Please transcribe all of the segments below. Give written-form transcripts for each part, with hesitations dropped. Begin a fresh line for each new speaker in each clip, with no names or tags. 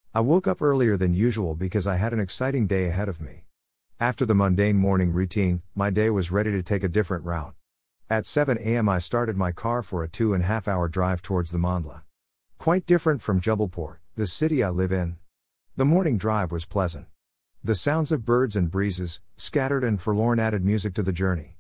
I woke up earlier than usual because I had an exciting day ahead of me. After the mundane morning routine, my day was ready to take a different route. At 7 a.m. I started my car for a 2.5-hour drive towards the Mandla. Quite different from Jabalpur, the city I live in. The morning drive was pleasant. The sounds of birds and breezes, scattered and forlorn, added music to the journey.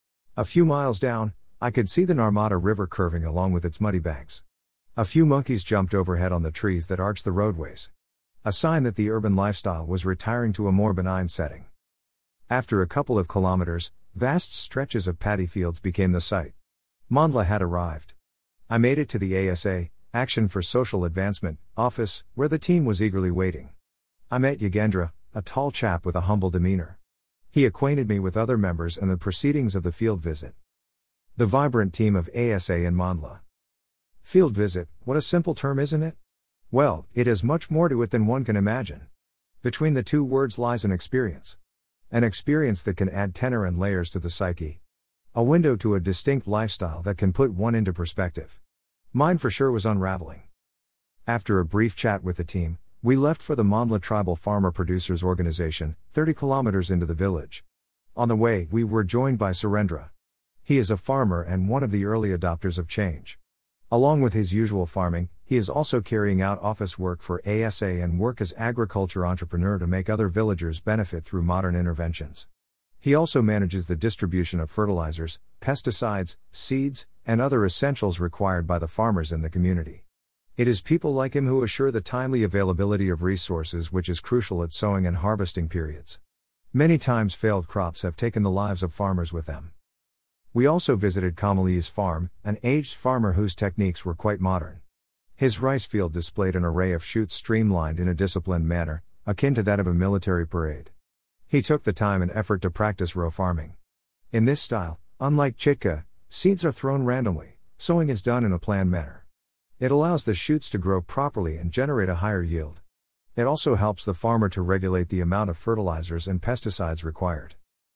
A few miles down, I could see the Narmada River curving along with its muddy banks. A few monkeys jumped overhead on the trees that arched the roadways. A sign that the urban lifestyle was retiring to a more benign setting. After a couple of kilometers, vast stretches of paddy fields became the sight. Mandla had arrived. I made it to the ASA, Action for Social Advancement, office, where the team was eagerly waiting. I met Yogendra, a tall chap with a humble demeanor. He acquainted me with other members and the proceedings of the field visit. The vibrant team of ASA in Mandla. Field visit, what a simple term, isn't it? Well, it has much more to it than one can imagine. Between the two words lies an experience. An experience that can add tenor and layers to the psyche. A window to a distinct lifestyle that can put one into perspective. Mine for sure was unraveling. After a brief chat with the team, we left for the Mandla Tribal Farmer Producers Organization, 30 kilometers into the village. On the way, we were joined by Surendra. He is a farmer and one of the early adopters of change. Along with his usual farming, he is also carrying out office work for ASA and work as agriculture entrepreneur to make other villagers benefit through modern interventions. He also manages the distribution of fertilizers, pesticides, seeds, and other essentials required by the farmers in the community. It is people like him who assure the timely availability of resources, which is crucial at sowing and harvesting periods. Many times failed crops have taken the lives of farmers with them. We also visited Kamali's farm, an aged farmer whose techniques were quite modern. His rice field displayed an array of chutes streamlined in a disciplined manner, akin to that of a military parade. He took the time and effort to practice row farming. In this style, unlike chitka, seeds are thrown randomly, sowing is done in a planned manner. It allows the shoots to grow properly and generate a higher yield. It also helps the farmer to regulate the amount of fertilizers and pesticides required.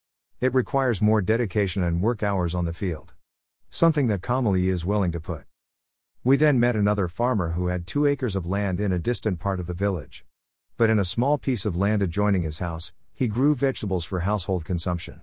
It requires more dedication and work hours on the field. Something that Kamali is willing to put. We then met another farmer who had 2 acres of land in a distant part of the village. But in a small piece of land adjoining his house, he grew vegetables for household consumption.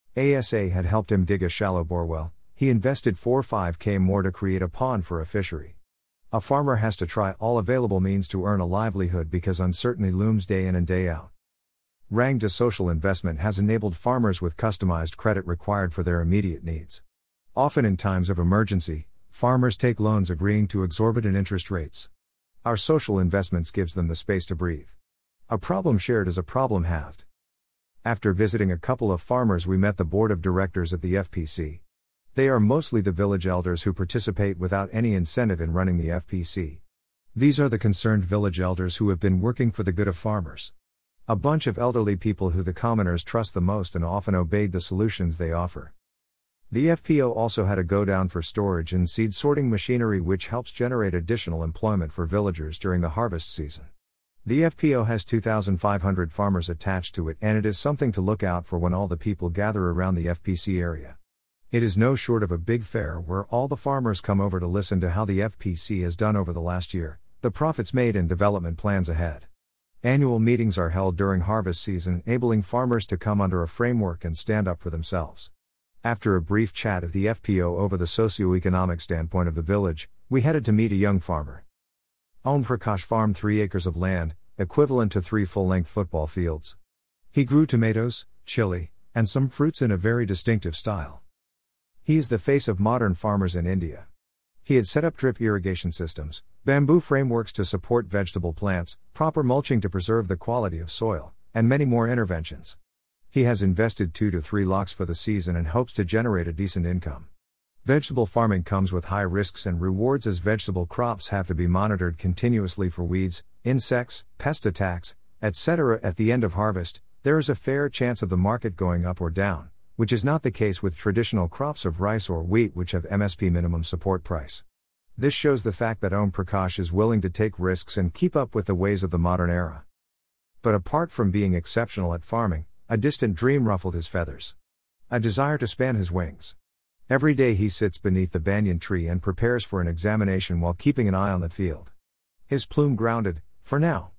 ASA had helped him dig a shallow borewell. He invested 4-5K more to create a pond for a fishery. A farmer has to try all available means to earn a livelihood because uncertainty looms day in and day out. Rangda Social Investment has enabled farmers with customized credit required for their immediate needs. Often in times of emergency, farmers take loans agreeing to exorbitant interest rates. Our social investments gives them the space to breathe. A problem shared is a problem halved. After visiting a couple of farmers, we met the board of directors at the FPC. They are mostly the village elders who participate without any incentive in running the FPC. These are the concerned village elders who have been working for the good of farmers. A bunch of elderly people who the commoners trust the most and often obeyed the solutions they offer. The FPO also had a go-down for storage and seed sorting machinery, which helps generate additional employment for villagers during the harvest season. The FPO has 2,500 farmers attached to it, and it is something to look out for when all the people gather around the FPC area. It is no short of a big fair where all the farmers come over to listen to how the FPC has done over the last year, the profits made and development plans ahead. Annual meetings are held during harvest season, enabling farmers to come under a framework and stand up for themselves. After a brief chat at the FPO over the socio-economic standpoint of the village, we headed to meet a young farmer. Om Prakash farmed 3 acres of land, equivalent to 3 full-length football fields. He grew tomatoes, chili, and some fruits in a very distinctive style. He is the face of modern farmers in India. He had set up drip irrigation systems, bamboo frameworks to support vegetable plants, proper mulching to preserve the quality of soil, and many more interventions. He has invested 2 to 3 lakhs for the season and hopes to generate a decent income. Vegetable farming comes with high risks and rewards, as vegetable crops have to be monitored continuously for weeds, insects, pest attacks, etc. At the end of harvest, there is a fair chance of the market going up or down, which is not the case with traditional crops of rice or wheat, which have MSP minimum support price. This shows the fact that Om Prakash is willing to take risks and keep up with the ways of the modern era. But apart from being exceptional at farming, a distant dream ruffled his feathers. A desire to span his wings. Every day he sits beneath the banyan tree and prepares for an examination while keeping an eye on the field. His plume grounded, for now.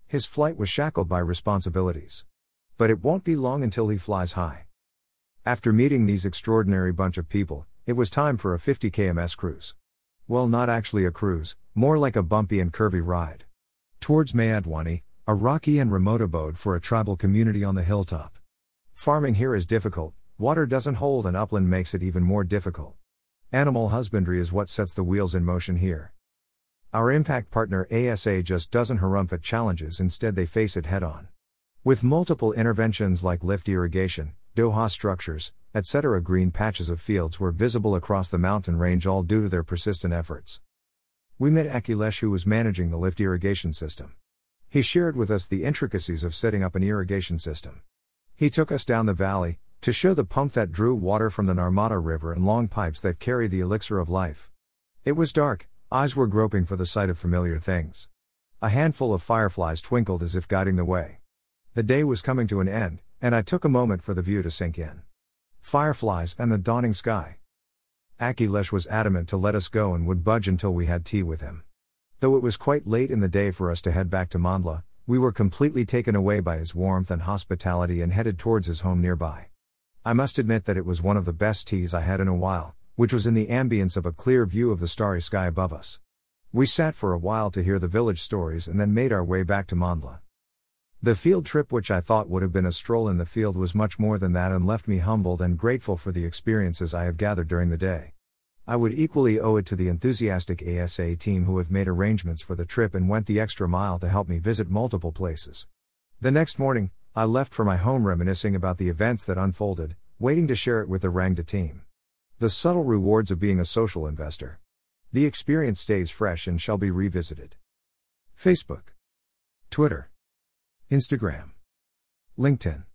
His flight was shackled by responsibilities. But it won't be long until he flies high. After meeting these extraordinary bunch of people, it was time for a 50 kms cruise. Well, not actually a cruise, more like a bumpy and curvy ride. Towards Mayadwani, a rocky and remote abode for a tribal community on the hilltop. Farming here is difficult, water doesn't hold, and upland makes it even more difficult. Animal husbandry is what sets the wheels in motion here. Our impact partner ASA just doesn't harumph at challenges, instead they face it head on. With multiple interventions like lift irrigation, Doha structures, etc., green patches of fields were visible across the mountain range, all due to their persistent efforts. We met Akhilesh, who was managing the lift irrigation system. He shared with us the intricacies of setting up an irrigation system. He took us down the valley, to show the pump that drew water from the Narmada River and long pipes that carry the elixir of life. It was dark, eyes were groping for the sight of familiar things. A handful of fireflies twinkled as if guiding the way. The day was coming to an end, and I took a moment for the view to sink in. Fireflies and the dawning sky. Akhilesh was adamant to let us go and would budge until we had tea with him. Though it was quite late in the day for us to head back to Mandla, we were completely taken away by his warmth and hospitality and headed towards his home nearby. I must admit that it was one of the best teas I had in a while, which was in the ambience of a clear view of the starry sky above us. We sat for a while to hear the village stories and then made our way back to Mandla. The field trip, which I thought would have been a stroll in the field, was much more than that and left me humbled and grateful for the experiences I have gathered during the day. I would equally owe it to the enthusiastic ASA team who have made arrangements for the trip and went the extra mile to help me visit multiple places. The next morning, I left for my home reminiscing about the events that unfolded, waiting to share it with the Rangda team. The subtle rewards of being a social investor. The experience stays fresh and shall be revisited. Facebook, Twitter, Instagram, LinkedIn.